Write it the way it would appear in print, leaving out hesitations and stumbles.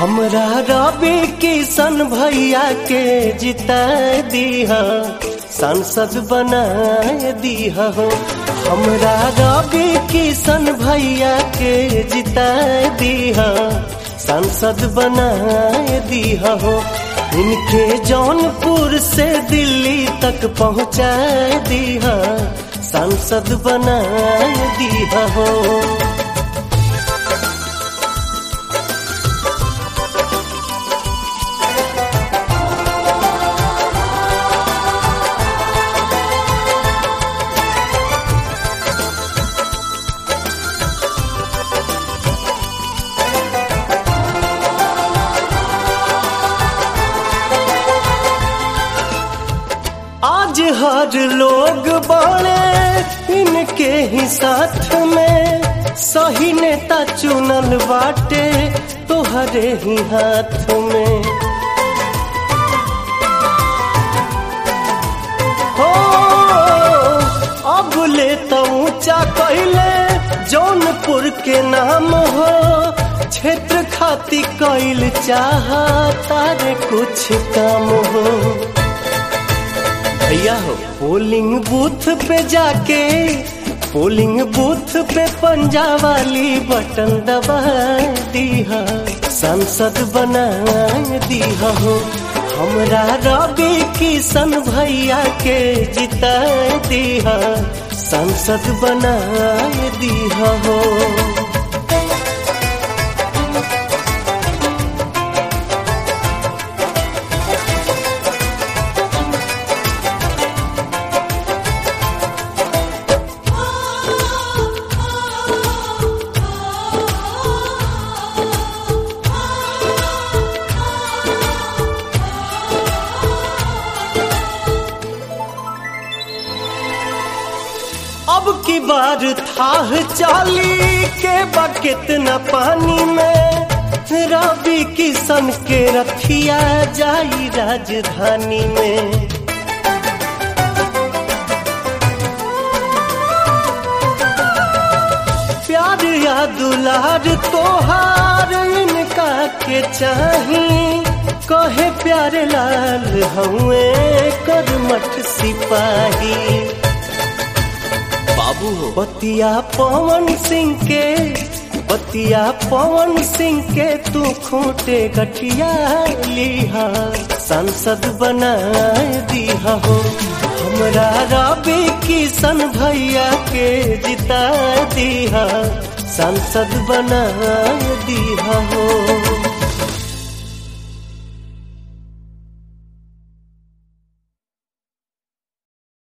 हमरा रवि किशन भैया के जिता दीहा, सांसद बनाए दीहा हो। हमरा रवि किशन भैया के जिता दीहा, सांसद बनाए दीहा हो। इनके जौनपुर से दिल्ली तक पहुँचाए दीहा, सांसद बनाए दीहा हो। आज हर लोग बड़े इनके ही साथ में, सही नेता चुनल बाटे तोहरे ही हाथ में। हो अब ले तो ऊंचा कहले जौनपुर के नाम हो, क्षेत्र खाती कैल चाहा तारे कुछ काम हो। भैया हो पोलिंग बूथ पे जाके, पोलिंग बूथ पे पंजा वाली बटन दबा दीहा, सांसद बनाए दीहा हो। हमरा रवि किशन भैया के जिता दीहा, सांसद बनाए दीहा हो। अब की बार थाह चाली के बा कितना पानी में, रवि किशन के रथिया जाई राजधानी में। प्यार या दुलार तोहार इनका के चाही, कहे प्यारे लाल हुए करमठ सिपाही। बाबू हो बतिया पवन सिंह के, बतिया पवन सिंह के तू खूंटे गठिया लीहा, सांसद बनाए दीहा हो। हमरा रवि किशन भैया के जिता दीहा, सांसद बनाए दीहा हो।